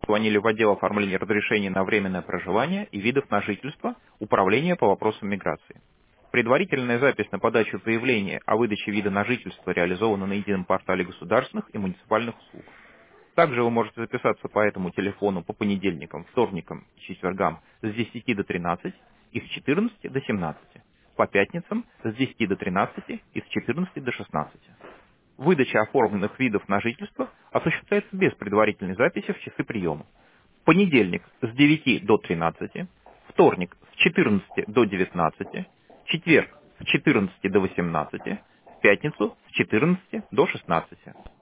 Звонили в отдел оформления разрешений на временное проживание и видов на жительство Управления по вопросам миграции. Предварительная запись на подачу заявления о выдаче вида на жительство реализована на едином портале государственных и муниципальных услуг. Также вы можете записаться по этому телефону по понедельникам, вторникам и четвергам с 10 до 13 и с 14 до 17, по пятницам с 10 до 13 и с 14 до 16. Выдача оформленных видов на жительство осуществляется без предварительной записи в часы приема. Понедельник с 9 до 13, вторник с 14 до 19, четверг с 14 до 18, в пятницу с 14 до 16.